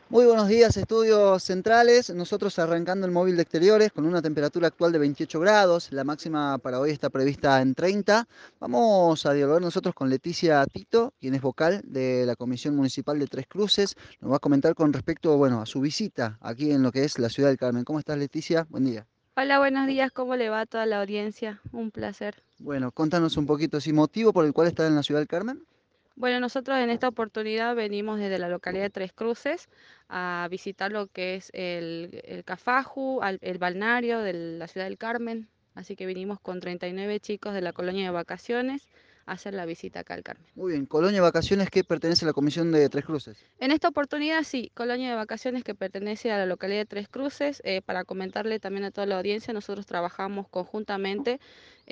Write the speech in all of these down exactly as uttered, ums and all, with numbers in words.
Muy buenos días, estudios centrales. Nosotros arrancando el móvil de exteriores con una temperatura actual de veintiocho grados. La máxima para hoy está prevista en treinta. Vamos a dialogar nosotros con Leticia Tito, quien es vocal de la Comisión Municipal de Tres Cruces. Nos va a comentar con respecto, bueno, a su visita aquí en lo que es la ciudad del Carmen. ¿Cómo estás, Leticia? Buen día. Hola, buenos días, ¿cómo le va a toda la audiencia? Un placer. Bueno, contanos un poquito, ¿sí motivo por el cual estás en la ciudad del Carmen? Bueno, nosotros en esta oportunidad venimos desde la localidad de Tres Cruces a visitar lo que es el, el Cafaju, al- el balneario de la ciudad del Carmen. Así que vinimos con treinta y nueve chicos de la colonia de vacaciones a hacer la visita acá al Carmen. Muy bien, Colonia Vacaciones que pertenece a la Comisión de Tres Cruces. En esta oportunidad, sí, colonia de vacaciones que pertenece a la localidad de Tres Cruces. Eh, para comentarle también a toda la audiencia, nosotros trabajamos conjuntamente,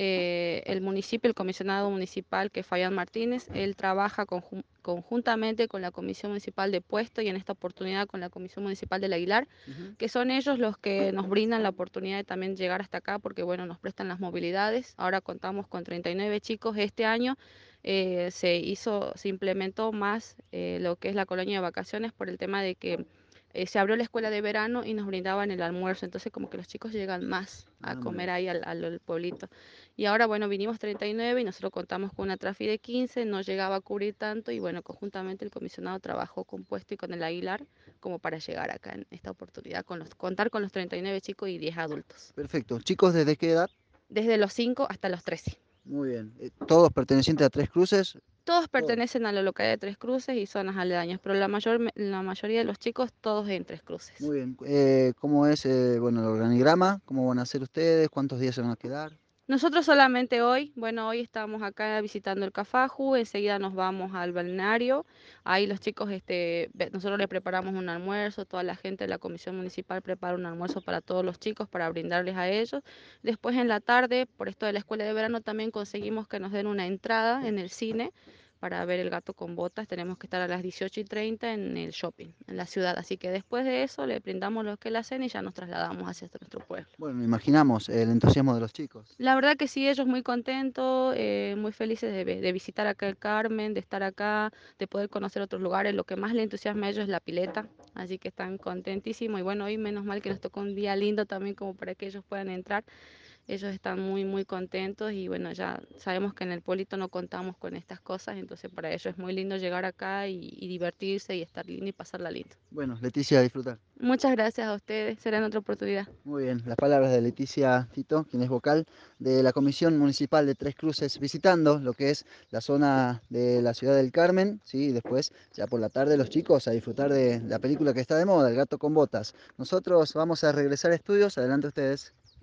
eh, el municipio, el comisionado municipal que es Fabián Martínez, él trabaja conjun- conjuntamente con la Comisión Municipal de Puesto y en esta oportunidad con la Comisión Municipal del Aguilar, Ujú. que son ellos los que nos brindan la oportunidad de también llegar hasta acá porque, bueno, nos prestan las movilidades. Ahora contamos con treinta y nueve chicos este año. Eh, se hizo, se implementó más eh, lo que es la colonia de vacaciones por el tema de que eh, se abrió la escuela de verano y nos brindaban el almuerzo, entonces como que los chicos llegan más a Ah, muy comer bien. ahí al, al- al pueblito. Y ahora, bueno, vinimos treinta y nueve y nosotros contamos con una trafi de quince, no llegaba a cubrir tanto y bueno, conjuntamente el comisionado trabajó con Puesto y con el Aguilar como para llegar acá en esta oportunidad, con los, contar con los treinta y nueve chicos y diez adultos, Perfecto. Chicos, ¿desde qué edad? desde los cinco hasta los trece. Muy bien. Eh, ¿Todos pertenecientes a Tres Cruces? Todos Todos. pertenecen a la localidad de Tres Cruces y zonas aledañas, pero la mayor, la mayoría de los chicos todos en Tres Cruces. Muy bien. Eh, ¿cómo es, eh, bueno, el organigrama? ¿Cómo van a ser ustedes? ¿Cuántos días se van a quedar? Nosotros solamente hoy, bueno, hoy estamos acá visitando el Cafaju, enseguida nos vamos al balneario, ahí los chicos, este, ve- nosotros les preparamos un almuerzo, toda la gente de la comisión municipal prepara un almuerzo para todos los chicos para brindarles a ellos. Después en la tarde, por esto de la escuela de verano, también conseguimos que nos den una entrada en el cine para ver El gato con botas. Tenemos que estar a las dieciocho y treinta en el shopping, en la ciudad. Así que después de eso le brindamos lo que es la cena y ya nos trasladamos hacia nuestro pueblo. Bueno, imaginamos el entusiasmo de los chicos. La verdad que sí, ellos muy contentos, eh, muy felices de, ve- de visitar acá el Carmen, de estar acá, de poder conocer otros lugares. Lo que más les entusiasma a ellos es la pileta, así que están contentísimos. Y bueno, hoy menos mal que nos tocó un día lindo también como para que ellos puedan entrar. Ellos están muy, muy contentos y bueno, ya sabemos que en el pueblito no contamos con estas cosas, entonces para ellos es muy lindo llegar acá y, y divertirse y estar lindo y pasarla lindo. Bueno, Leticia, a disfrutar. Muchas gracias a ustedes, será en otra oportunidad. Muy bien, las palabras de Leticia Tito, quien es vocal de la Comisión Municipal de Tres Cruces, visitando lo que es la zona de la ciudad del Carmen, ¿sí? Y después, ya por la tarde, los chicos a disfrutar de la película que está de moda, El gato con botas. Nosotros vamos a regresar a estudios, adelante ustedes.